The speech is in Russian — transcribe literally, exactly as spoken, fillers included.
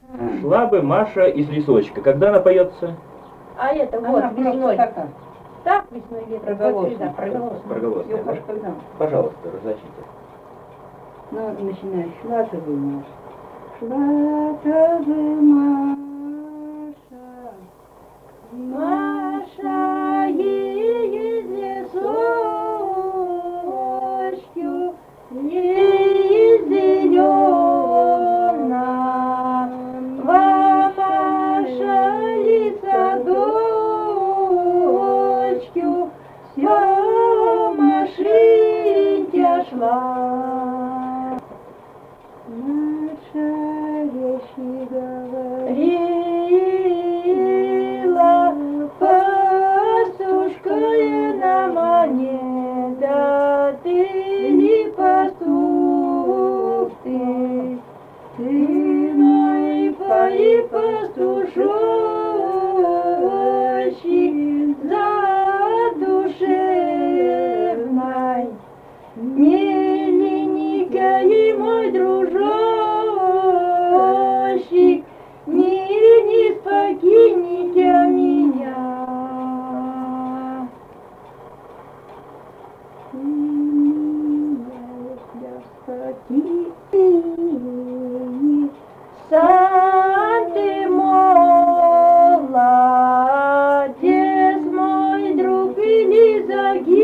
Шла бы Маша из лесочка. Когда она поется? А это Она вот просто весной. такая. Так, весной летом. Проголосная. Да, проголосная. Проголосная, Её да? хоть когда. Пожалуйста, разочите. Ну, начинаешь. Шла-то бы, Маша. Шла-то бы, Маша. Маша едет лесочку, лес зелёного, Маша лесодочку, всё Машинька шла. Маша вещи Говорила, пастушкая на мне, да ты не пастух ты, ты мой пои пастушочек задушевной, миленький мой дружочек, не, не покинете меня. Ты меня, Господи, Сам ты молодец, мой друг, или загиб.